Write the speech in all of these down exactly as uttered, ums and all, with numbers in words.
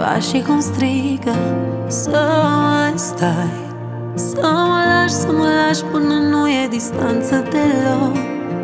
pașii cum strigă să mai stai, să mă lași, să mă lași până nu e distanță deloc.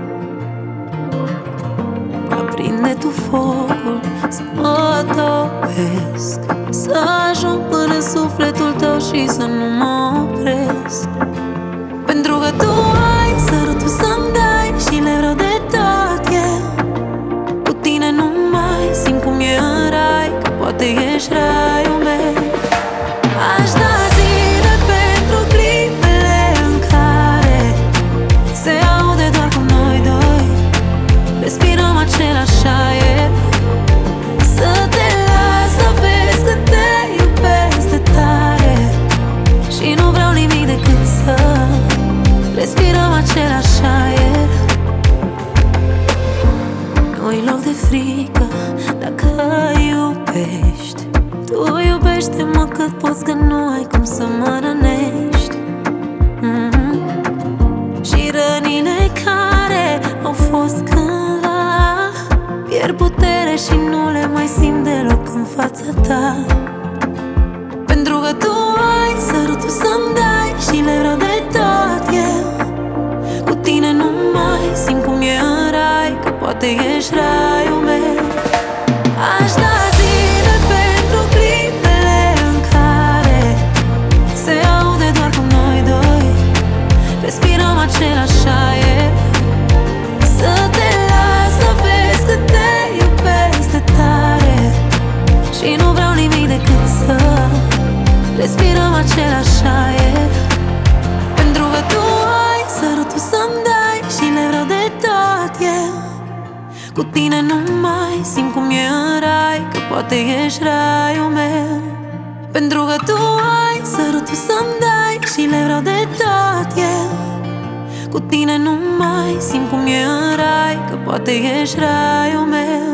Aprinde tu focul, să mă topesc, să ajung până în sufletul tău și să nu mă opresc. Pentru că tu ai sărutul să-mi dai și le vreau de tot eu. Cu tine nu mai simt cum e în rai, că poate ești raiul meu. Aș da zile pentru clipele în care se aude doar cu noi doi, respirăm același aer. Să te las să vezi că te iubesc de tare și nu vreau nimic decât să respirăm același aer. Nu-i loc de frică dacă iubești. Tu iubește-mă cât poți, că nu ai cum să mă rănești. mm-hmm. Și rănile care au fost cândva pierd putere și nu le mai simt deloc în fața ta. Pentru că tu ai sărutul să-mi dai și le vreau de tot eu. Cu tine nu mai simt cum e în rai, că poate ești raiul meu. Aș da zile pentru clipele în care se aude doar cu noi doi, respirăm același aer. Să te las să vezi că te iubesc de tare și nu vreau nimic decât să respirăm același aer. Pentru că tu ai sărutul să-mi dai și le vreau de tot eu. Cu tine nu mai simt cum e în rai, că poate ești raiul meu. Pentru că tu ai sărutul să-mi dai și le vreau de tot eu. Cu tine nu mai simt cum e în rai, că poate ești raiul meu.